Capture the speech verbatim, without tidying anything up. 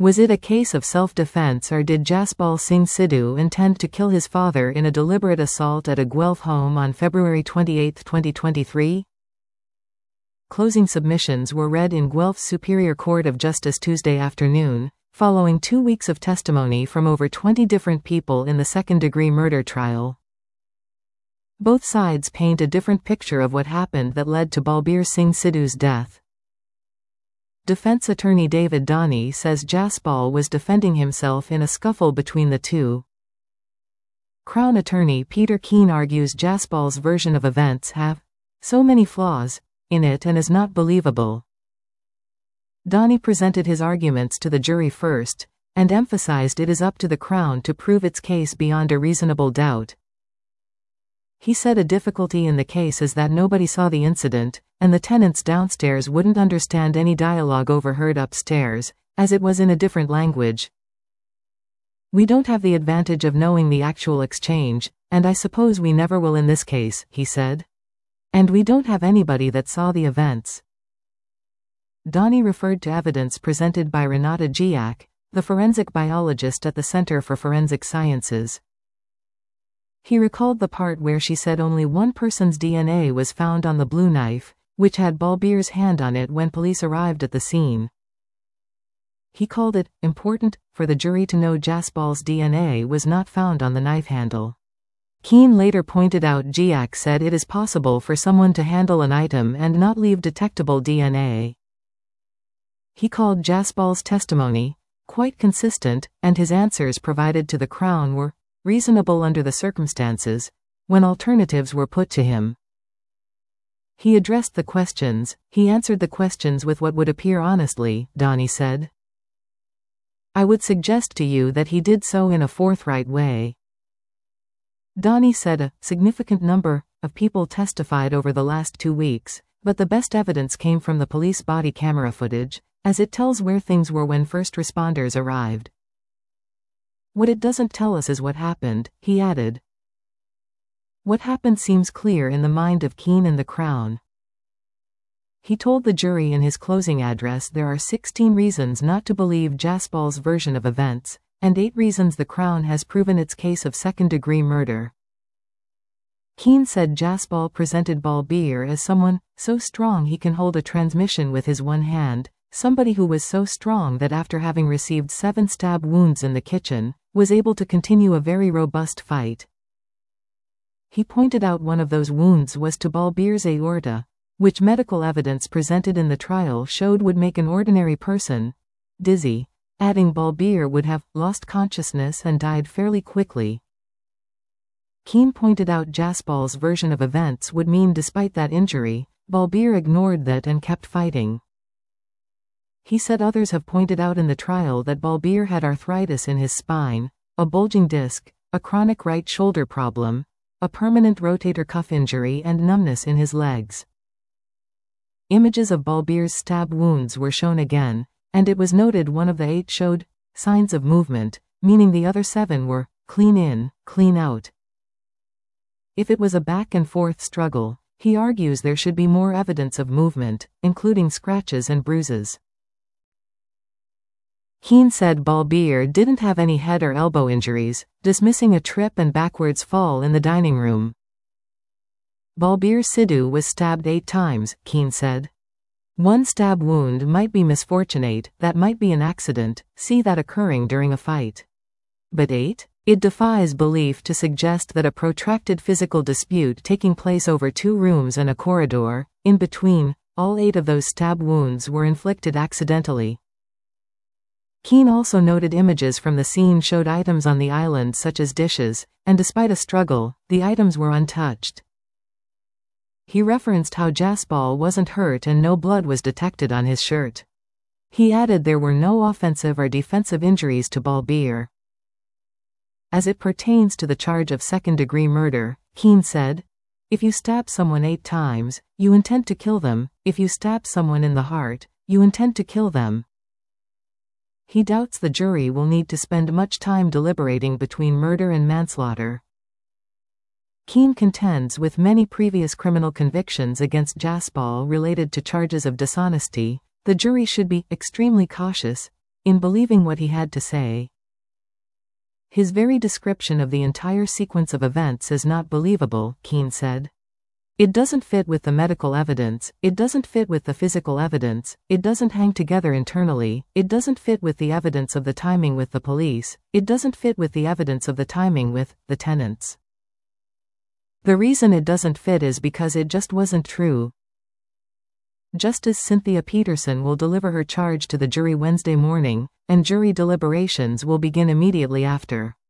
Was it a case of self-defense, or did Jaspal Singh Sidhu intend to kill his father in a deliberate assault at a Guelph home on February twenty-eighth, twenty twenty-three? Closing submissions were read in Guelph's Superior Court of Justice Tuesday afternoon, following two weeks of testimony from over twenty different people in the second-degree murder trial. Both sides paint a different picture of what happened that led to Balbir Singh Sidhu's death. Defense attorney David Dani says Jaspal was defending himself in a scuffle between the two. Crown attorney Peter Keane argues Jaspal's version of events have so many flaws in it and is not believable. Dani presented his arguments to the jury first, and emphasized it is up to the Crown to prove its case beyond a reasonable doubt. He said a difficulty in the case is that nobody saw the incident, and the tenants downstairs wouldn't understand any dialogue overheard upstairs, as it was in a different language. We don't have the advantage of knowing the actual exchange, and I suppose we never will in this case, he said. And we don't have anybody that saw the events. Dani referred to evidence presented by Renata Giac, the forensic biologist at the Center for Forensic Sciences. He recalled the part where she said only one person's D N A was found on the blue knife, which had Balbir's hand on it when police arrived at the scene. He called it important for the jury to know Jaspal's D N A was not found on the knife handle. Keane later pointed out Giac said it is possible for someone to handle an item and not leave detectable D N A. He called Jaspal's testimony quite consistent, and his answers provided to the Crown were reasonable under the circumstances, when alternatives were put to him. He addressed the questions, he answered the questions with what would appear honestly, Dani said. I would suggest to you that he did so in a forthright way. Dani said a significant number of people testified over the last two weeks, but the best evidence came from the police body camera footage, as it tells where things were when first responders arrived. What it doesn't tell us is what happened, he added. What happened seems clear in the mind of Keane and the Crown. He told the jury in his closing address there are sixteen reasons not to believe Jaspal's version of events, and eight reasons the Crown has proven its case of second-degree murder. Keane said Jaspal presented Balbir as someone so strong he can hold a transmission with his one hand, somebody who was so strong that after having received seven stab wounds in the kitchen, was able to continue a very robust fight. He pointed out one of those wounds was to Balbir's aorta, which medical evidence presented in the trial showed would make an ordinary person dizzy, adding Balbir would have lost consciousness and died fairly quickly. Keane pointed out Jaspal's version of events would mean despite that injury, Balbir ignored that and kept fighting. He said others have pointed out in the trial that Balbir had arthritis in his spine, a bulging disc, a chronic right shoulder problem, a permanent rotator cuff injury and numbness in his legs. Images of Balbir's stab wounds were shown again, and it was noted one of the eight showed signs of movement, meaning the other seven were clean in, clean out. If it was a back-and-forth struggle, he argues there should be more evidence of movement, including scratches and bruises. Keane said Balbir didn't have any head or elbow injuries, dismissing a trip and backwards fall in the dining room. Balbir Sidhu was stabbed eight times, Keane said. One stab wound might be misfortunate, that might be an accident, see that occurring during a fight. But eight? It defies belief to suggest that a protracted physical dispute taking place over two rooms and a corridor, in between, all eight of those stab wounds were inflicted accidentally. Keane also noted images from the scene showed items on the island such as dishes, and despite a struggle, the items were untouched. He referenced how Jaspal wasn't hurt and no blood was detected on his shirt. He added there were no offensive or defensive injuries to Balbir. As it pertains to the charge of second-degree murder, Keane said, if you stab someone eight times, you intend to kill them. If you stab someone in the heart, you intend to kill them. He doubts the jury will need to spend much time deliberating between murder and manslaughter. Keane contends with many previous criminal convictions against Jaspal related to charges of dishonesty, the jury should be extremely cautious in believing what he had to say. His very description of the entire sequence of events is not believable, Keene said. It doesn't fit with the medical evidence, it doesn't fit with the physical evidence, it doesn't hang together internally, it doesn't fit with the evidence of the timing with the police, it doesn't fit with the evidence of the timing with the tenants. The reason it doesn't fit is because it just wasn't true. Justice Cynthia Peterson will deliver her charge to the jury Wednesday morning, and jury deliberations will begin immediately after.